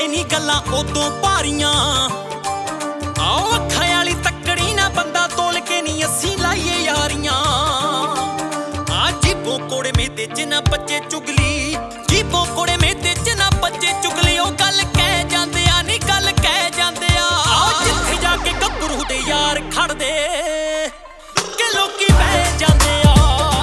ਹੁੰਦੇ ਨੀ ਗੱਲਾਂ ਉਦੋਂ ਭਾਰੀਆਂ। ਆਓ ਅੱਖਾਂ ਵਾਲੀ ਤੱਕੜੀ ਨਾ ਬੰਦਾ ਤੋਲ ਕੇ ਨੀ ਅਸੀਂ ਲਾਈਏ ਯਾਰੀਆਂ। ਆ ਜੀਬੋਂ ਕੋੜੇ ਮੇਦੇ ਚ ਨਾ ਬੱਚੇ ਚੁਗਲੀ, ਜੀਬੋਂ ਕੋੜੇ ਮੇਦੇ ਚ ਨਾ ਬੱਚੇ ਚੁਗਲੀ। ਉਹ ਗੱਲ ਕਹਿ ਜਾਂਦੇ ਆ ਨੀ ਗੱਲ ਕਹਿ ਜਾਂਦੇ ਆ। ਆਓ ਜਿੱਥੇ ਜਾ ਕੇ ਗੱਭਰੂ ਦੇ ਯਾਰ ਖੜਦੇ ਕਿ ਲੋਕੀ ਬਹਿ ਜਾਂਦੇ ਆ।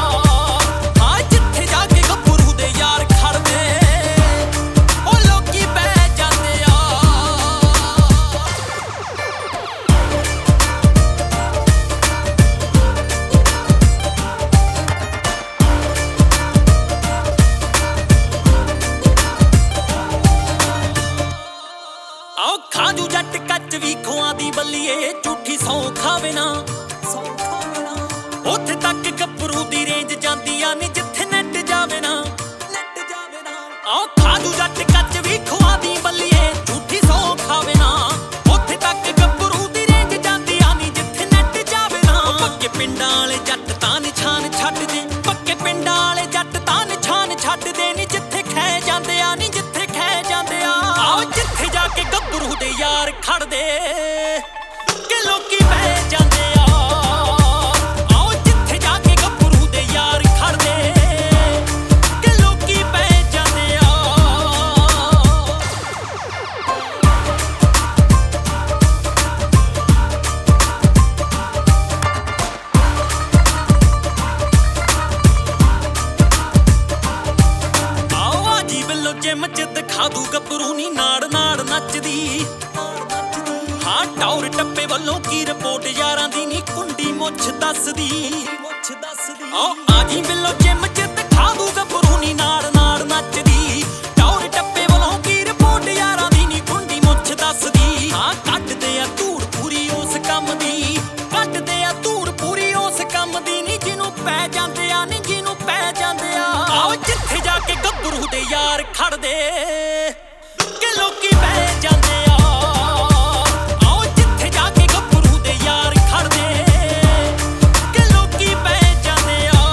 ਖਾਜੂ ਜੱਟ ਕੱਚ ਵੀ ਖੋਆਂ ਦੀ ਬੱਲੀਏ, ਝੂਠੀ ਸੌ ਖਾਵੇ ਨਾ ਉੱਥੇ ਤੱਕ ਗੱਭਰੂ ਦੀ ਰੇਂਜ ਜਾਂਦੀ ਆ ਨੀ ਜਿੱਥੇ ਨੈਟ ਜਾਵੇ ਨਾ। ਆਹ ਖਾਜੂ ਜੱਟ ਕੱਚ ਵੀ ਖੋਆਂ ਦੀ ਬੱਲੀਏ, ਝੂਠੀ ਸੌ ਖਾਵੇ ਨਾ ਉੱਥੇ ਤੱਕ ਗੱਭਰੂ ਦੀ ਰੇਂਜ ਜਾਂਦੀ ਆ ਨੀ ਜਿੱਥੇ ਨੈਟ ਜਾਵੇ ਨਾ। ਪੱਕੇ ਪਿੰਡਾਂ ਵਾਲੇ ਜੱਟ ਤਾਂ ਨਿਸ਼ਾਨ ਛੱਡਦੇ, ਪੱਕੇ ਪਿੰਡਾਂ ਵਾਲੇ ਜੱਟ ਤਾਂ ਨਿਸ਼ਾਨ ਛੱਡਦੇ ਨੀ ਜਿੱਥੇ ਖਹਿ ਜਾਂਦੇ ਆ ਨੀ ਜਿੱਥੇ ਖਹਿ ਜਾਂਦੇ ਆ। ਆਹ ਜਿੱਥੇ ਜਾ ਕੇ ਗੱਭਰੂ ਦੇ ਯਾਰ ਖੜਦੇ ਕਿ ਲੋਕੀ ਬਹਿ ਜਾਂਦੇ ਆ। ਆਓ ਜਿੱਥੇ ਜਾ ਕੇ ਗੱਭਰੂ ਦੇ ਯਾਰ ਖੜਦੇ ਕਿ ਲੋਕੀ ਬਹਿ ਜਾਂਦੇ ਆ। ਆਓ ਆ ਜੀ ਵੱਲੋਂ ਜਿਮ ਚ ਦਿਖਾ ਦੂ ਗੱਭਰੂ ਨੀ ਨਾੜ ਨਾੜ ਨੱਚਦੀ। ਹਾਂ ਟੌਰ ਟੱਪੇ ਵੱਲੋਂ ਕੀ ਰਿਪੋਰਟ ਯਾਰਾਂ ਦੀ ਨੀ ਕੁੰਡੀ ਮੁੱਛ ਦੱਸਦੀ। ਆਓ ਆ ਜੀ ਵੱਲੋਂ ਜਿਮ ਚ ਦਿਖਾ ਦੂ ਗੱਭਰੂ ਨੀ ਨਾੜ ਨਾੜ ਨੱਚਦੀ। ਟੌਰ ਟੱਪੇ ਵੱਲੋਂ ਕੀ ਰਿਪੋਰਟ ਯਾਰਾਂ ਦੀ ਨੀ ਕੁੰਡੀ ਮੁੱਛ ਦੱਸਦੀ। ਹਾਂ ਕੱਢਦੇ ਆ ਧੂੜ ਪੂਰੀ ਉਸ ਕੰਮ ਦੀ, ਕੱਢਦੇ ਆ ਧੂੜ ਪੂਰੀ ਉਸ ਕੰਮ ਦੀ ਨੀ ਜਿਹਨੂੰ ਪੈ ਜਾਂਦੇ ਆ ਨੀ ਜਿਹਨੂੰ ਪੈ ਜਾਂਦੇ ਆ। ਆਓ ਜਿੱਥੇ ਜਾ ਕੇ ਗੱਭਰੂ ਦੇ ਯਾਰ ਖੜਦੇ ਕਿ ਲੋਕੀ ਬਹਿ ਜਾਂਦੇ ਆ। ਆਓ ਜਿੱਥੇ ਜਾ ਕੇ ਗੱਭਰੂ ਦੇ ਯਾਰ ਖੜਦੇ ਕਿ ਲੋਕੀ ਬਹਿ ਜਾਂਦੇ ਆ।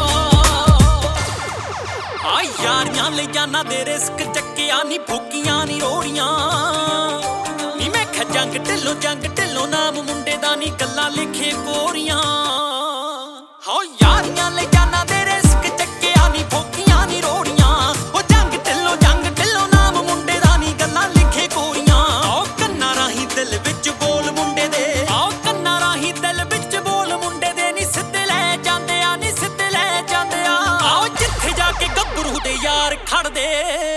ਆ ਯਾਰੀਆਂ ਲਈ ਜਾਨਾਂ ਦੇ ਰਿਸਕ ਚੱਕਿਆ ਨੀ ਫੋਕੀਆਂ ਨੀ ਰੋੜੀਆਂ ਨੀ। ਮੈਂ ਕਿਹਾ ਜੰਗ ਢਿੱਲੋਂ ਨਾਮ ਮੁੰਡੇ ਦਾ ਨੀ ਗੱਲਾਂ ਲਿਖੇ ਕੋਰੀਆਂ। ਹਾਂ ਯਾਰੀਆਂ ਲਈ ਜਾਨਾਂ ਦੇ ਰਿਸਕ ਚੱਕਿਆ ਨੀ ਫੋਕੀਆਂ ਨੀ ਰੋੜੀਆਂ। ਉਹ ਜੰਗ ਢਿੱਲੋਂ ਨਾਮ ਮੁੰਡੇ ਦਾ ਨੀ ਗੱਲਾਂ ਲਿਖੇ ਕੋਰੀਆਂ। ਆਓ ਕੰਨਾਂ ਰਾਹੀਂ ਦਿਲ ਵਿੱਚ ਬੋਲ ਮੁੰਡੇ ਦੇ, ਆਓ ਕੰਨਾਂ ਰਾਹੀਂ ਦਿਲ ਵਿੱਚ ਬੋਲ ਮੁੰਡੇ ਦੇ ਨੀ ਸਿੱਧੇ ਲੈ ਜਾਂਦੇ ਆ ਨੀ ਸਿੱਧੇ ਲੈ ਜਾਂਦੇ ਆ। ਆਓ ਜਿੱਥੇ ਜਾ ਕੇ ਗੱਭਰੂ ਦੇ ਯਾਰ ਖੜਦੇ